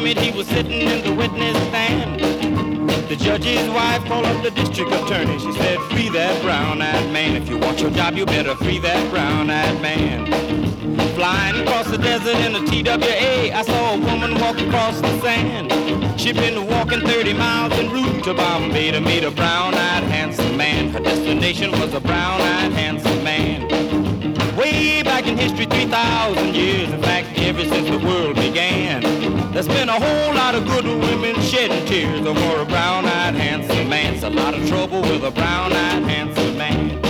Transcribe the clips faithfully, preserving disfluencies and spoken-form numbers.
it, he was sitting in the witness stand. The judge's wife called up the district attorney. She said, free that brown-eyed man. If you want your job, you better free that brown-eyed man. Flying across the desert in a T W A, I saw a woman walk across the sand. She'd been walking thirty miles en route to Bombay to meet a brown-eyed handsome man. Her destination was a brown-eyed handsome man. Way back in history, three thousand years, in fact, ever since the world began, there's been a whole lot of good women shedding tears over a brown-eyed handsome man. It's a lot of trouble with a brown-eyed handsome man.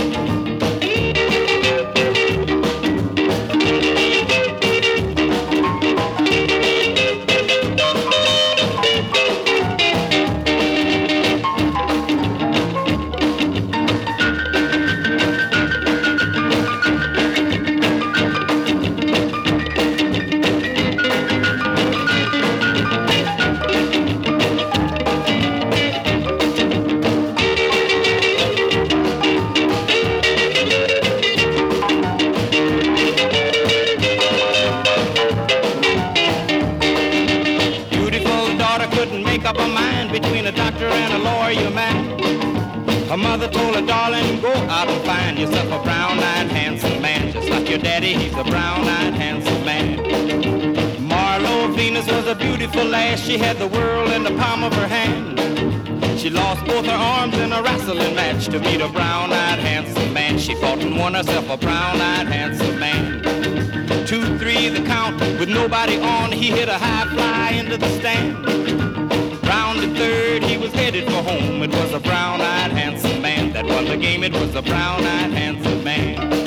Her mother told her, darling, go out and find yourself a brown-eyed handsome man. Just like your daddy, he's a brown-eyed handsome man. Marlo Venus was a beautiful lass. She had the world in the palm of her hand. She lost both her arms in a wrestling match to meet a brown-eyed handsome man. She fought and won herself a brown-eyed handsome man. Two, three, the count, with nobody on, he hit a high fly into the stand. Round the third, he was headed for home. It was a brown-eyed handsome man that won the game. It was a brown-eyed handsome man.